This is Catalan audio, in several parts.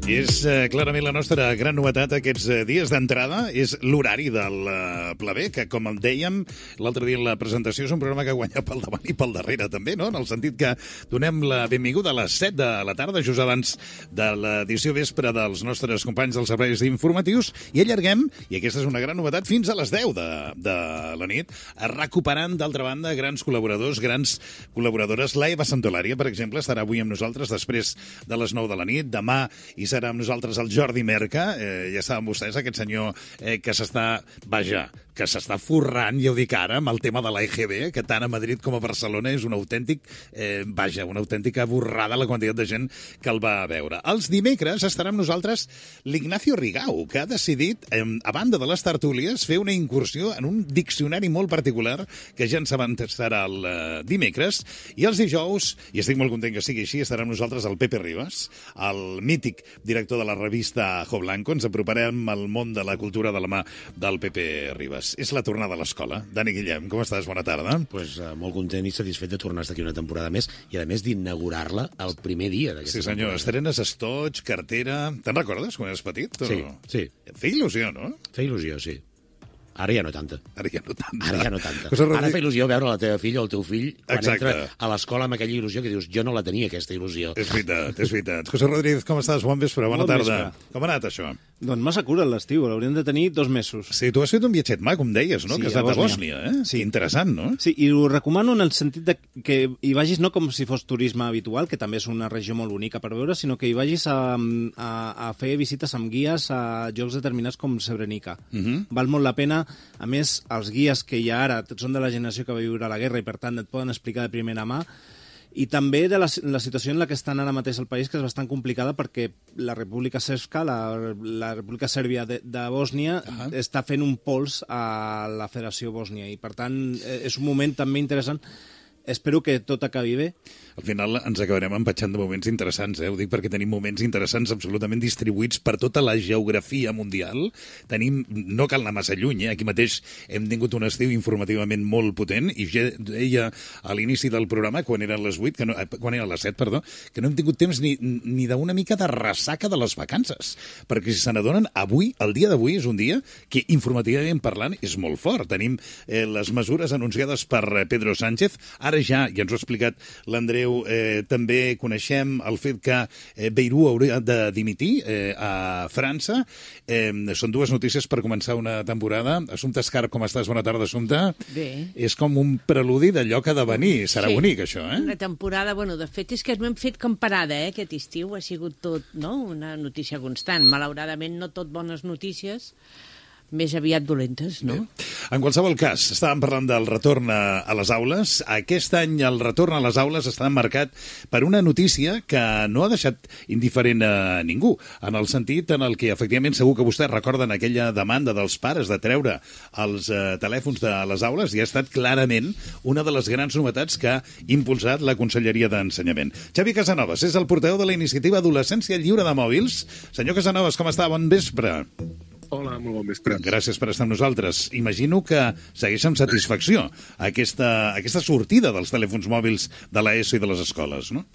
És clarament la nostra gran novetat aquests dies d'entrada, és l'horari del Pla B, que com dèiem l'altre dia en la presentació és un programa que guanya pel davant i pel darrere també, no? En el sentit que donem la benvinguda a les 7 de la tarda, just abans de l'edició vespre dels nostres companys dels serveis informatius, i allarguem, i aquesta és una gran novetat, fins a les 10 de la nit, recuperant d'altra banda grans col·laboradors, grans col·laboradores. La Eva Santolària, per exemple, estarà avui amb nosaltres després de les 9 de la nit. Demà hi serà amb nosaltres el Jordi Merca, ja saben vostès, aquest senyor que s'està forrant, ja ho dic ara, amb el tema de l'EGB, que tant a Madrid com a Barcelona és un autèntic, una autèntica borrada la quantitat de gent que el va veure. Els dimecres estarà amb nosaltres l'Ignacio Rigau, que ha decidit, a banda de les tertúlies, fer una incursió en un diccionari molt particular que ja ens avançarà el dimecres, i els dijous, i estic molt content que sigui així, estarà amb nosaltres el Pepe Ribas, el mític director de la revista Jo Blanco. Ens aproparem al món de la cultura de la mà del Pepe Ribas. És la tornada a l'escola. Dani Guillem, com estàs? Bona tarda. Pues molt content i satisfet de tornar a estar aquí una temporada més i, a més, d'inaugurar-la el primer dia d'aquesta temporada. Sí, senyor. Estrenes estoig, cartera... Te'n recordes quan eres petit? Sí. Feia il·lusió, no? Feia il·lusió, sí. Ara ja no tanta. Ara ja no tanta. Ara fa il·lusió veure la teva filla o el teu fill quan Exacte. entra a l'escola amb aquella il·lusió que dius, jo no la tenia, aquesta il·lusió. És veritat, és veritat. José Rodríguez, com estàs? Bon vespre, bona tarda. Com ha anat això? Doncs massa cura l'estiu, l'hauríem de tenir 2 mesos. Sí, tu has fet un viatget maco, com deies, no? Sí, que has anat a Bòsnia, eh? Sí. Interessant, no? Sí, i ho recomano en el sentit de que hi vagis no com si fos turisme habitual, que també és una regió molt bonica per veure, sinó que hi vagis a fer visites amb guies a llocs determinats com Srebrenica. Val molt la pena. A més, els guies que hi ha ara són de la generació que va viure la guerra i, per tant, et poden explicar de primera mà. I també de la situació en la que estan ara mateix al país, que és bastant complicada perquè la República Srpska, la República Sèrbia de Bòsnia, està fent un pols a la Federació Bòsnia i, per tant, és un moment també interessant. Espero que tot acabi bé. Al final ens acabarem empatxant de moments interessants, Ho dic perquè tenim moments interessants absolutament distribuïts per tota la geografia mundial. Tenim, no cal anar massa lluny, Aquí mateix hem tingut un estiu informativament molt potent, i ja deia a l'inici del programa, quan eren les 8, quan eren les 7, perdó, que no hem tingut temps ni d'una mica de ressaca de les vacances. Perquè si se n'adonen, avui, el dia d'avui, és un dia que informativament parlant és molt fort. Tenim les mesures anunciades per Pedro Sánchez. Ara ja ens ho ha explicat l'Andreu, també coneixem el fet que Beirut hauria de dimitir a França. Són 2 notícies per començar una temporada. Assumpta Escarp, com estàs? Bona tarda, Assumpta. Bé. És com un preludi d'allò que ha de venir. Serà bonic, això, Una temporada, de fet, és que no hem fet camparada, Aquest estiu ha sigut tot, una notícia constant. Malauradament, no tot bones notícies, més aviat dolentes, no? Bé. En qualsevol cas, estàvem parlant del retorn a les aules. Aquest any el retorn a les aules està marcat per una notícia que no ha deixat indiferent a ningú, en el sentit en el que, efectivament, segur que vostès recorden aquella demanda dels pares de treure els telèfons de les aules, i ha estat clarament una de les grans novetats que ha impulsat la Conselleria d'Ensenyament. Xavi Casanovas és el portaveu de la iniciativa Adolescència Lliure de Mòbils. Senyor Casanovas, com està? Bon vespre. Hola, molt bon vespre. Gràcies per estar amb nosaltres. Imagino que segueix amb satisfacció aquesta sortida dels telèfons mòbils de l'ESO i de les escoles, no?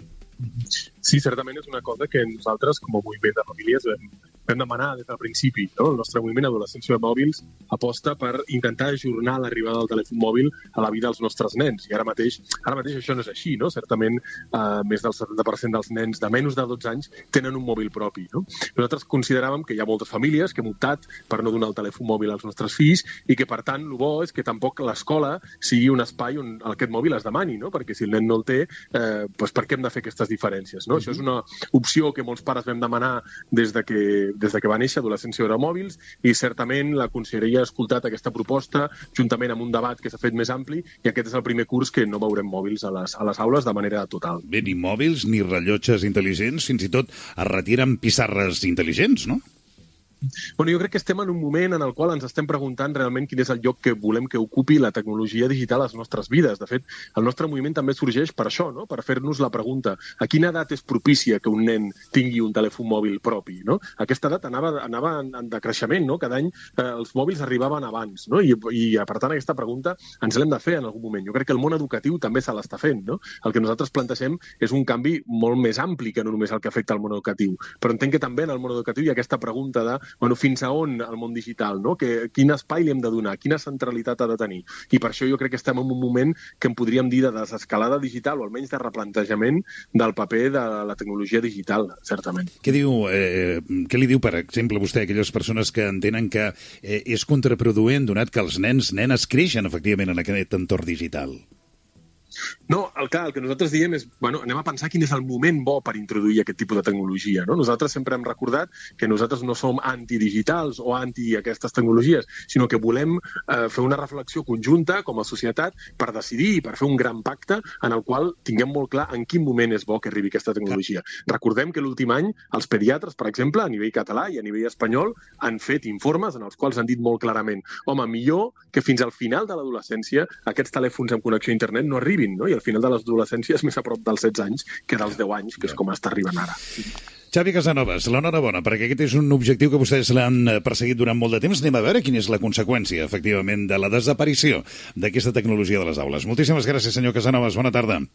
Sí, certament és una cosa que nosaltres, com a moviment de famílies, vam demanar des del principi. El nostre moviment Adolescència de Mòbils aposta per intentar ajornar l'arribada del telèfon mòbil a la vida dels nostres nens. I ara mateix això no és així, no? Certament, més del 70% dels nens de menys de 12 anys tenen un mòbil propi, no? Nosaltres consideràvem que hi ha moltes famílies que hem optat per no donar el telèfon mòbil als nostres fills i que, per tant, el bo és que tampoc l'escola sigui un espai on aquest mòbil es demani, no? Perquè si el nen no el té, doncs per què hem de fer aquestes diferències, no? Això és una opció que molts pares vam demanar des de que va néixer Adolescència de Mòbils, i certament la Conselleria ha escoltat aquesta proposta juntament amb un debat que s'ha fet més ampli, i aquest és el primer curs que no veurem mòbils a les aules de manera total. Bé, ni mòbils ni rellotges intel·ligents, fins i tot es retiren pissarres intel·ligents, no? Bueno, jo crec que estem en un moment en el qual ens estem preguntant realment quin és el lloc que volem que ocupi la tecnologia digital a les nostres vides. De fet, el nostre moviment també sorgeix per això, no? Per fer-nos la pregunta: a quina edat és propícia que un nen tingui un telèfon mòbil propi? No? Aquesta edat anava en decreixement, no? Cada any els mòbils arribaven abans, no? I per tant aquesta pregunta ens l'hem de fer en algun moment. Jo crec que el món educatiu també se l'està fent, no? El que nosaltres plantegem és un canvi molt més ampli que no només el que afecta el món educatiu. Però entenc que també en el món educatiu hi ha aquesta pregunta de fins a on el món digital, no? Quin espai li hem de donar, quina centralitat ha de tenir. I per això jo crec que estem en un moment que en podríem dir de desescalada digital o almenys de replantejament del paper de la tecnologia digital, certament. Què li diu, per exemple, vostè a aquelles persones que entenen que és contraproduent donat que els nenes creixen efectivament en aquest entorn digital? No, el que nosaltres diem és, anem a pensar quin és el moment bo per introduir aquest tipus de tecnologia, no? Nosaltres sempre hem recordat que nosaltres no som antidigitals o anti aquestes tecnologies, sinó que volem fer una reflexió conjunta com a societat per decidir i per fer un gran pacte en el qual tinguem molt clar en quin moment és bo que arribi aquesta tecnologia. Recordem que l'últim any els pediatres, per exemple, a nivell català i a nivell espanyol, han fet informes en els quals han dit molt clarament: home, millor que fins al final de l'adolescència aquests telèfons amb connexió a internet no arribin, no? I al final de l'adolescència és més a prop dels 16 anys que dels 10 anys, que és com està arribant ara. Xavi Casanovas, l'enhorabona, perquè aquest és un objectiu que vostès l'han perseguit durant molt de temps. Anem a veure quina és la conseqüència, efectivament, de la desaparició d'aquesta tecnologia de les aules. Moltíssimes gràcies, senyor Casanovas. Bona tarda.